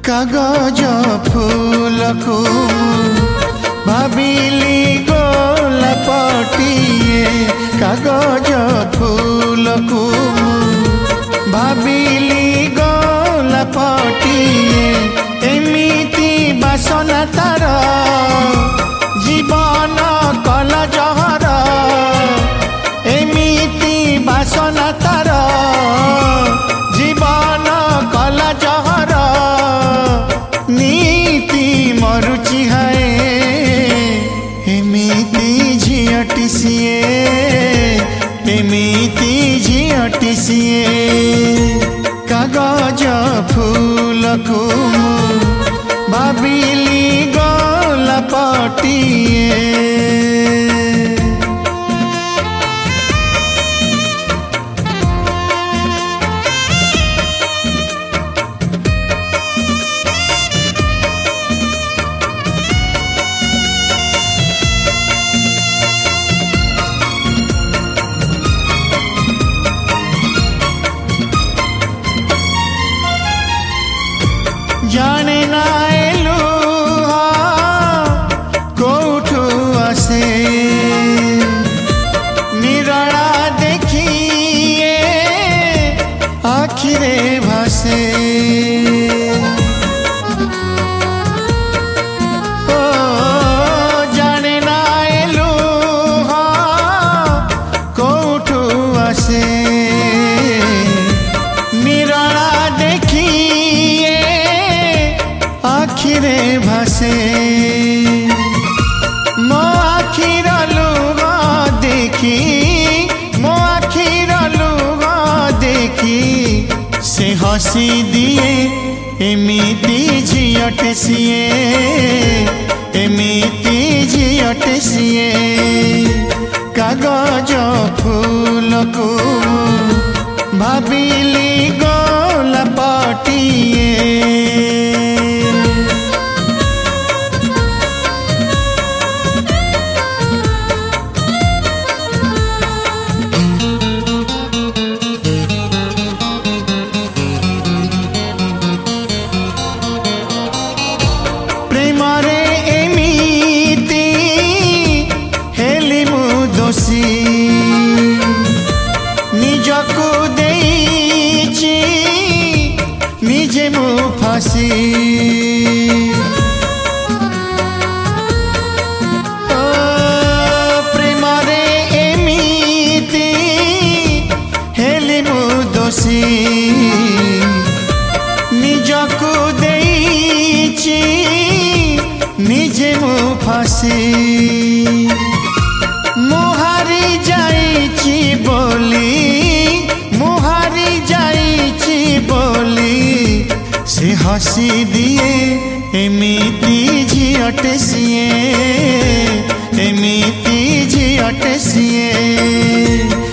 कागज फूलको भाविली गोलापटिए कागज फूलको भाविली गोलापटिए एमिति बासना तार जीवन कल जहर एमिति बासना तार जीवन कल जहर नीति मरुचि है एमिति झियटी सिए एमिति झियटी सिए कागज फूलको भाविली गोलापटिए जाने ना एलु कोठु आसे निराला देखिए आखिरे भासे ओ जाने ना एलु कोठु आसे निराला देखिए आखिरे भासे मो आखिर लुग देखी मो आखिर लुग देखी से हसी दिए एमिति झियटे सिए एमिति झियटे सिए कागज फूलको भाविली गोलापटिए प्रेमरे एमिति हेली मु दोषी निजको देइछि निजे मु फासी ओ प्रेमरे एमिति हेली मु दोषी निजको देइछि निजे मु फासी मुहारी जाइछि बोली मुहारी जाइछि बोली से हसी दिए एमिति झियटे सिए एमिति झियटे सिए